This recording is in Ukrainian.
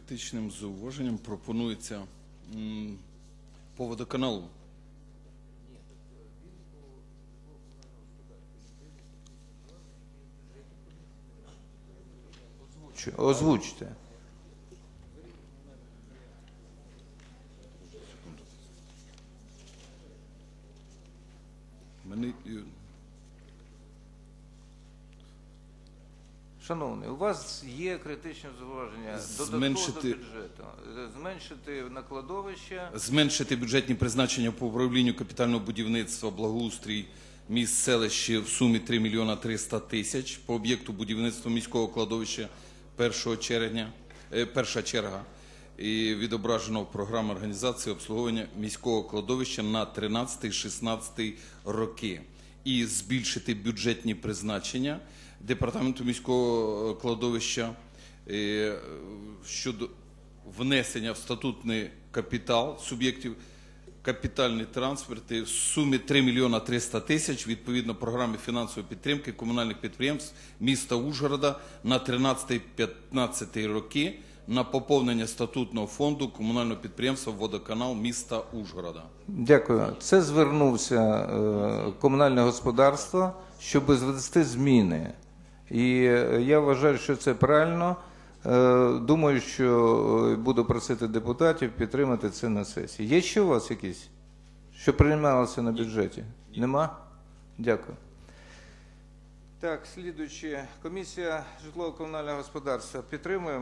критичним зауваженням пропонується по водоканалу. Озвучте. Шановний, у вас є критичне зауваження додатково до бюджету. Зменшити накладовище. Зменшити бюджетні призначення по управлінню капітального будівництва, благоустрій міст, селищ в сумі 3 мільйона 300 тисяч по об'єкту будівництва міського кладовища перша черга і відображено в програмі організації обслуговування міського кладовища на 13-16 роки. І збільшити бюджетні призначення Департаменту міського кладовища щодо внесення в статутний капітал суб'єктів капітальні трансферти в сумі 3 мільйона 300 тисяч відповідно програми фінансової підтримки комунальних підприємств міста Ужгорода на 13-15 роки на поповнення статутного фонду комунального підприємства «Водоканал» міста Ужгорода. Дякую. Це звернувся комунальне господарство, щоб звести зміни. І я вважаю, що це правильно. Думаю, що буду просити депутатів підтримати це на сесії. Є ще у вас якісь, що приймалося на бюджеті? Нема? Дякую. Так, слідуючи, комісія житлово-комунального господарства підтримує.